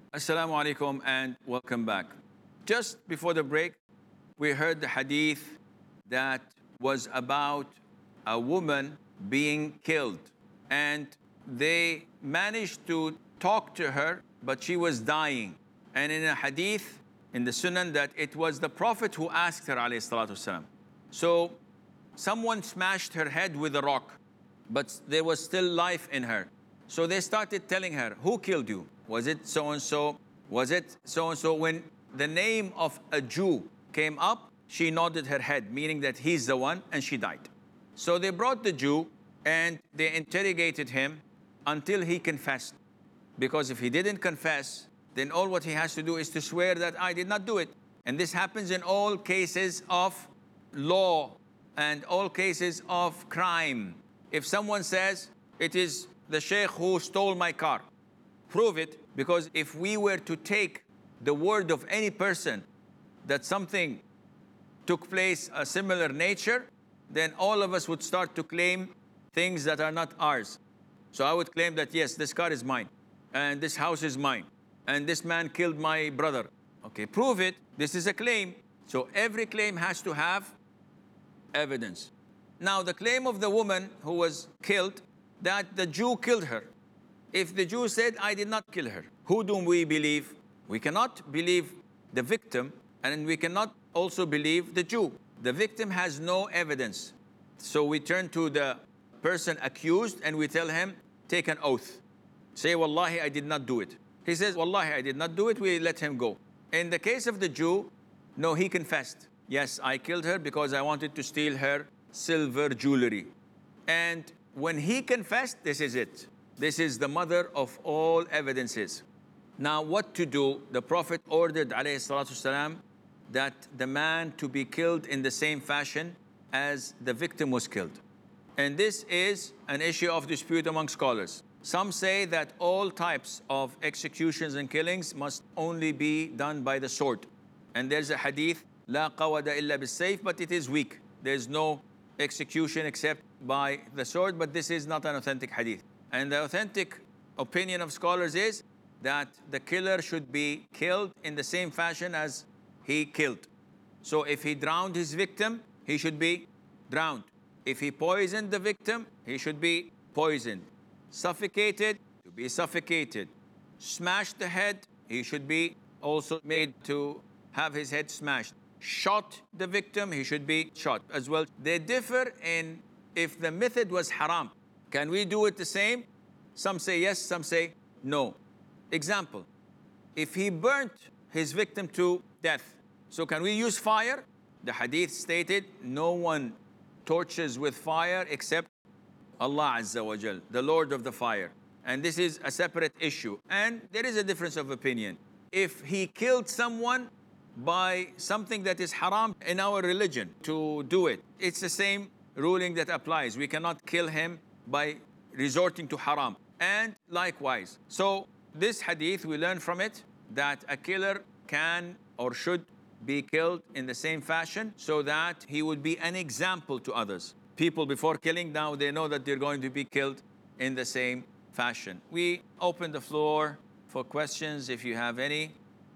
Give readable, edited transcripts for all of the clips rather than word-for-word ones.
Assalamu alaikum and welcome back. Just before the break, we heard the hadith that was about a woman being killed. And they managed to talk to her, but she was dying. And in a hadith, in the Sunan, that it was the Prophet who asked her, alayhi salatu wasalam. So someone smashed her head with a rock, but there was still life in her. So they started telling her, who killed you? Was it so-and-so? Was it so-and-so? When the name of a Jew came up, she nodded her head, meaning that he's the one, and she died. So they brought the Jew and they interrogated him until he confessed. Because if he didn't confess, then all what he has to do is to swear that I did not do it. And this happens in all cases of law and all cases of crime. If someone says, it is the sheikh who stole my car, prove it, because if we were to take the word of any person that something took place a similar nature, then all of us would start to claim things that are not ours. So I would claim that, yes, this car is mine, and this house is mine, and this man killed my brother. Okay, prove it. This is a claim. So every claim has to have evidence. Now, the claim of the woman who was killed, that the Jew killed her. If the Jew said, I did not kill her, who do we believe? We cannot believe the victim, and we cannot also believe the Jew. The victim has no evidence. So we turn to the person accused and we tell him, take an oath. Say, Wallahi, I did not do it. He says, Wallahi, I did not do it. We let him go. In the case of the Jew, no, he confessed. Yes, I killed her because I wanted to steal her silver jewelry. And when he confessed, this is it. This is the mother of all evidences. Now, what to do? The Prophet ordered, alayhi salatu wasalam, that the man to be killed in the same fashion as the victim was killed. And this is an issue of dispute among scholars. Some say that all types of executions and killings must only be done by the sword. And there's a hadith, لا قواد إلا بالسيف, but it is weak. There's no execution except by the sword, but this is not an authentic hadith. And the authentic opinion of scholars is that the killer should be killed in the same fashion as he killed. So if he drowned his victim, he should be drowned. If he poisoned the victim, he should be poisoned. Suffocated, to be suffocated. Smashed the head, he should be also made to have his head smashed. Shot the victim, he should be shot as well. They differ in if the method was haram. Can we do it the same? Some say yes, some say no. Example, if he burnt his victim to death, so can we use fire? The hadith stated, no one torches with fire except Allah Azza wa Jal, the Lord of the fire. And this is a separate issue. And there is a difference of opinion. If he killed someone by something that is haram in our religion to do it, it's the same ruling that applies. We cannot kill him by resorting to haram. And likewise. So this hadith, we learn from it that a killer can or should be killed in the same fashion so that he would be an example to others. People before killing, now they know that they're going to be killed in the same fashion. We open the floor for questions if you have any.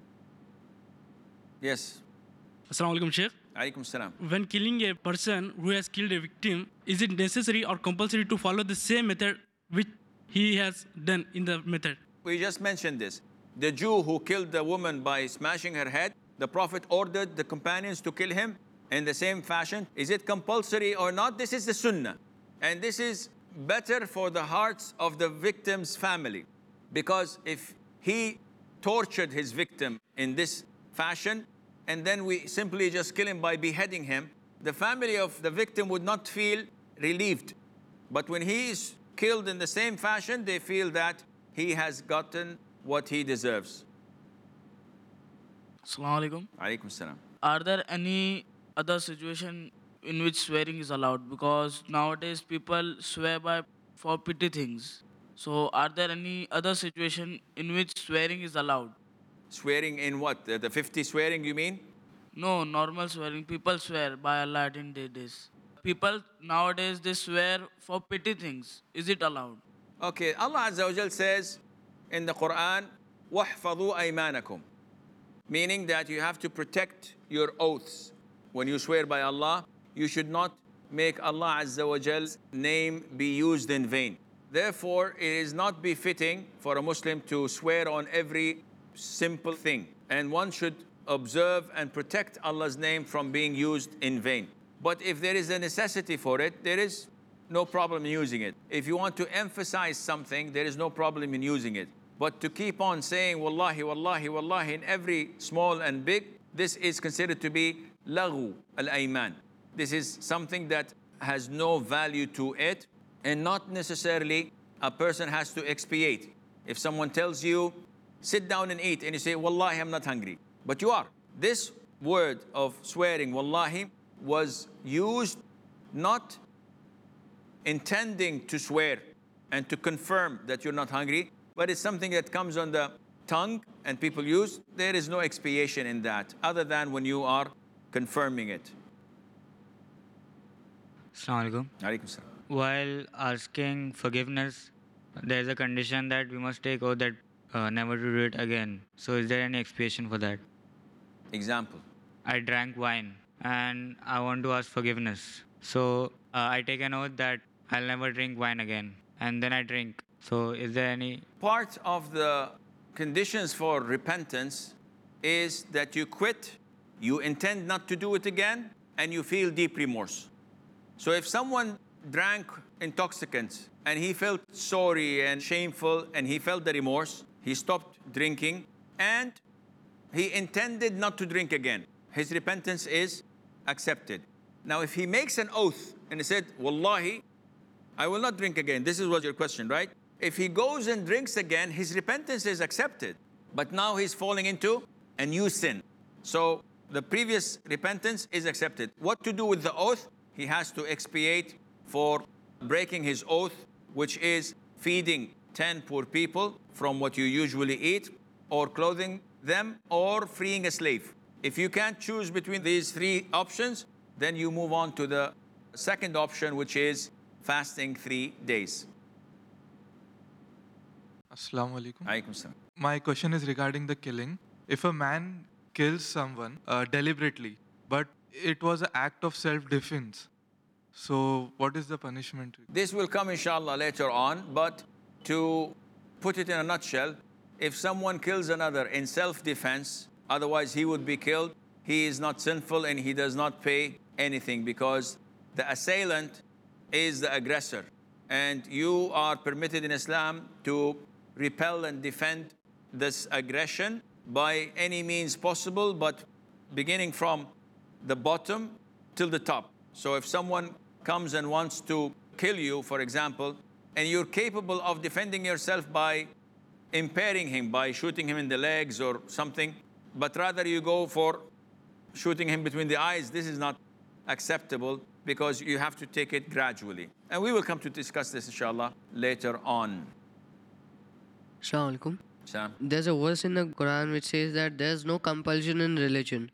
Yes. Assalamu alaikum, Sheikh. Alaikum salam. When killing a person who has killed a victim, is it necessary or compulsory to follow the same method which he has done in the method? We just mentioned this. The Jew who killed the woman by smashing her head, the Prophet ordered the companions to kill him in the same fashion. Is it compulsory or not? This is the sunnah. And this is better for the hearts of the victim's family. Because if he tortured his victim in this fashion, and then we simply just kill him by beheading him, the family of the victim would not feel relieved. But when he is killed in the same fashion, they feel that he has gotten what he deserves. Assalamu alaikum. Alaikum salam. Are there any other situation in which swearing is allowed? Because nowadays people swear by for petty things. So are there any other situation in which swearing is allowed? Swearing in what? The 50 swearing you mean? No, normal swearing. People swear by Allah in their days. People nowadays they swear for petty things. Is it allowed? Okay, Allah Azza wa Jal says in the Quran, وَاحْفَظُوا أَيْمَانَكُمْ. Meaning that you have to protect your oaths. When you swear by Allah, you should not make Allah Azza wa Jal's name be used in vain. Therefore, it is not befitting for a Muslim to swear on every simple thing. And one should observe and protect Allah's name from being used in vain. But if there is a necessity for it, there is no problem in using it. If you want to emphasize something, there is no problem in using it. But to keep on saying wallahi, wallahi, wallahi in every small and big, this is considered to be laghu al-ayman. This is something that has no value to it, and not necessarily a person has to expiate. If someone tells you, sit down and eat, and you say, wallahi, I'm not hungry, but you are. This word of swearing, wallahi, was used not intending to swear and to confirm that you're not hungry, but it's something that comes on the tongue and people use. There is no expiation in that, other than when you are confirming it. Assalamu alaikum. Alaikum salam. While asking forgiveness, there is a condition that we must take oath that never to do it again. So, is there any expiation for that? Example. I drank wine and I want to ask forgiveness. So, I take an oath that I'll never drink wine again, and then I drink. So, is there any? Part of the conditions for repentance is that you quit, you intend not to do it again, and you feel deep remorse. So if someone drank intoxicants and he felt sorry and shameful and he felt the remorse, he stopped drinking and he intended not to drink again, his repentance is accepted. Now if he makes an oath and he said, wallahi, I will not drink again. This was your question, right? If he goes and drinks again, his repentance is accepted. But now he's falling into a new sin. So the previous repentance is accepted. What to do with the oath? He has to expiate for breaking his oath, which is feeding 10 poor people from what you usually eat, or clothing them, or freeing a slave. If you can't choose between these three options, then you move on to the second option, which is fasting 3 days. Assalamu alaikum. Alaikum salam. My question is regarding the killing. If a man kills someone deliberately, but it was an act of self-defense, so what is the punishment? This will come inshallah later on, but to put it in a nutshell, if someone kills another in self-defense, otherwise he would be killed, he is not sinful and he does not pay anything, because the assailant is the aggressor. And you are permitted in Islam to repel and defend this aggression by any means possible, but beginning from the bottom till the top. So if someone comes and wants to kill you, for example, and you're capable of defending yourself by impairing him, by shooting him in the legs or something, but rather you go for shooting him between the eyes, this is not acceptable, because you have to take it gradually. And we will come to discuss this, inshallah, later on. Assalamu alaikum. Sam? There's a verse in the Quran which says that there's no compulsion in religion.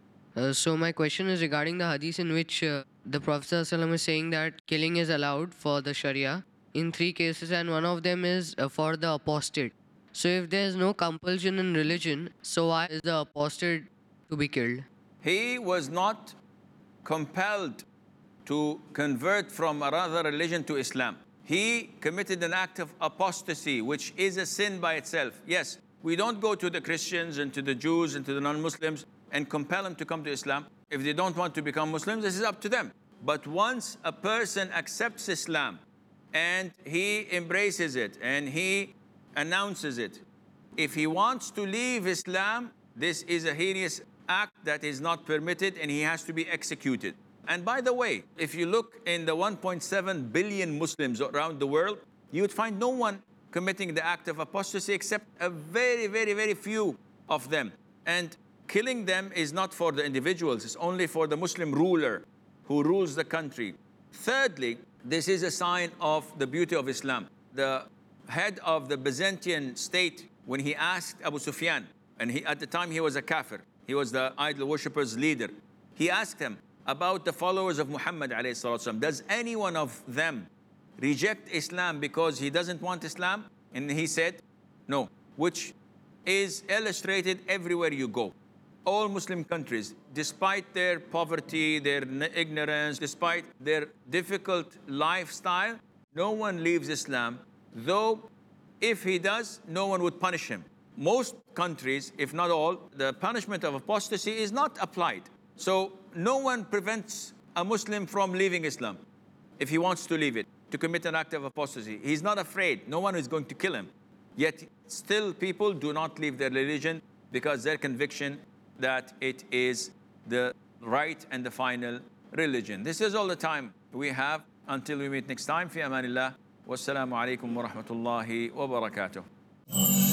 So my question is regarding the hadith in which the Prophet ﷺ is saying that killing is allowed for the Sharia in 3 cases, and one of them is for the apostate. So if there's no compulsion in religion, so why is the apostate to be killed? He was not compelled to convert from another religion to Islam. He committed an act of apostasy, which is a sin by itself. Yes, we don't go to the Christians and to the Jews and to the non-Muslims and compel them to come to Islam. If they don't want to become Muslims, this is up to them. But once a person accepts Islam and he embraces it and he announces it, if he wants to leave Islam, this is a heinous act that is not permitted and he has to be executed. And by the way, if you look in the 1.7 billion Muslims around the world, you would find no one committing the act of apostasy except a very, very, very few of them. And killing them is not for the individuals, it's only for the Muslim ruler who rules the country. Thirdly, this is a sign of the beauty of Islam. The head of the Byzantine state, when he asked Abu Sufyan, and at the time he was a kafir, he was the idol worshippers leader, he asked him about the followers of Muhammad ﷺ. Does any one of them reject Islam because he doesn't want Islam? And he said, no. Which is illustrated everywhere you go. All Muslim countries, despite their poverty, their ignorance, despite their difficult lifestyle, no one leaves Islam, though if he does, no one would punish him. Most countries, if not all, the punishment of apostasy is not applied. So no one prevents a Muslim from leaving Islam if he wants to leave it, to commit an act of apostasy. He's not afraid. No one is going to kill him. Yet still people do not leave their religion because their conviction that it is the right and the final religion. This is all the time we have. Until we meet next time, fi amanillah. Wassalamu alaikum wa rahmatullahi wa barakatuh.